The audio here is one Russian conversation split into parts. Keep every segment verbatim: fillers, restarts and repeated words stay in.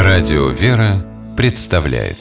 Радио «Вера» представляет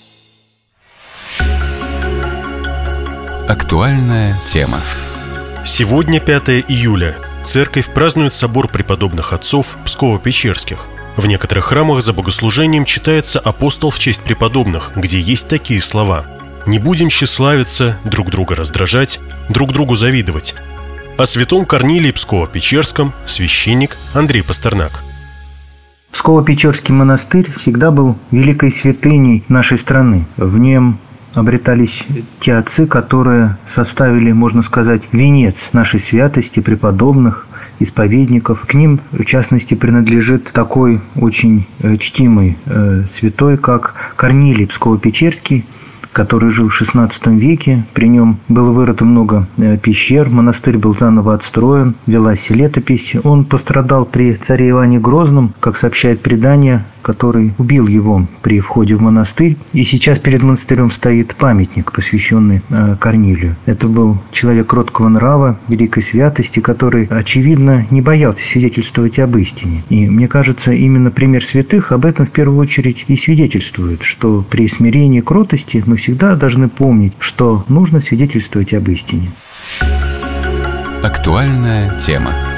актуальная тема. Сегодня пятое июля. Церковь празднует собор преподобных отцов Псково-Печерских. В некоторых храмах за богослужением читается апостол в честь преподобных, где есть такие слова: «Не будем тщеславиться, друг друга раздражать, друг другу завидовать». О святом Корнилии Псково-Печерском священник Андрей Пастернак. Псково-Печерский монастырь всегда был великой святыней нашей страны. В нем обретались те отцы, которые составили, можно сказать, венец нашей святости, преподобных, исповедников. К ним, в частности, принадлежит такой очень чтимый э, святой, как Корнилий Псково-Печерский, который жил в шестнадцатом веке. При нем было вырыто много пещер, монастырь был заново отстроен, велась летопись. Он пострадал при царе Иване Грозном, как сообщает предание, который убил его при входе в монастырь. И сейчас перед монастырем стоит памятник, посвященный Корнилию. Это был человек кроткого нрава, великой святости, который, очевидно, не боялся свидетельствовать об истине. И мне кажется, именно пример святых об этом в первую очередь и свидетельствует, что при смирении и кротости мы всегда должны помнить, что нужно свидетельствовать об истине. Актуальная тема.